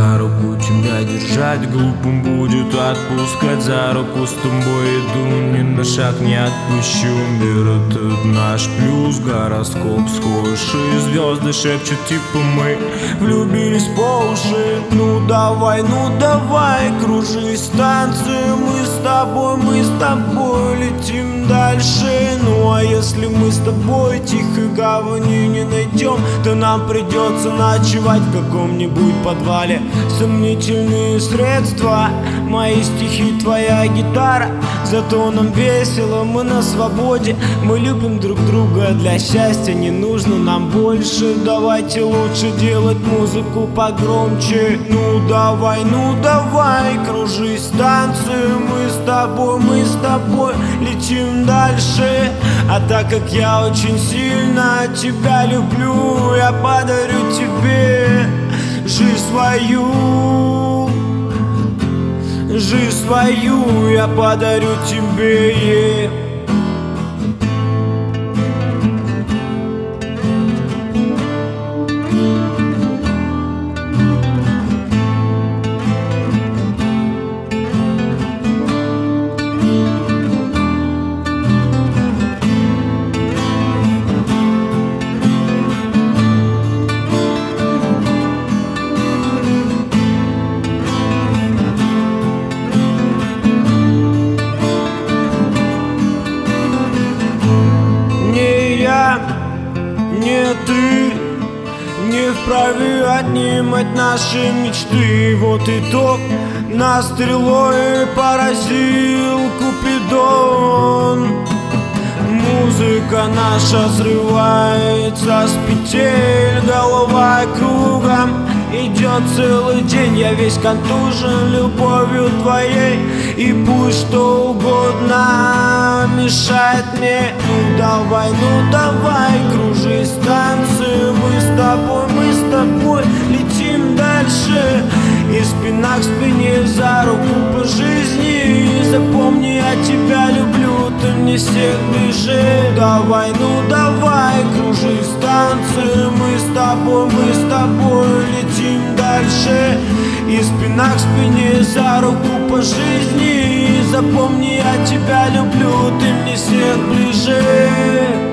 за руку тебя держать, глупым будет отпускать за руку. С тобой иду, ни на шаг не отпущу. Мир этот наш плюс, гороскоп схож, и звезды шепчут, типа мы влюбились по уши. Ну давай, кружись, танцуем мы с тобой летим дальше. Ну а если мы с тобой тихой гавани не найдем, то нам придется ночевать в каком-нибудь подвале. Сомнительные средства, мои стихи, твоя гитара. Зато нам весело, мы на свободе. Мы любим друг друга, для счастья не нужно нам больше. Давайте лучше делать музыку погромче. Ну давай, кружись, танцуем мы с тобой летим дальше. А так как я очень сильно тебя люблю, я подарю тебе жизнь свою я подарю тебе. Не ты не вправе отнимать наши мечты. Вот итог, нас стрелой поразил Купидон. Музыка наша срывается с петель, голова кругом идет целый день. Я весь контужен любовью твоей, и пусть что угодно мешает мне. Ну давай, кружись, танцуем мы с тобой летим дальше. И спина к спине, за руку по жизни. И запомни, я тебя люблю, ты мне всех ближе. Давай, кружись, танцуем мы с тобой летим дальше. И спина к спине, за руку по жизни. И запомни, я тебя люблю, ты мне всех ближе.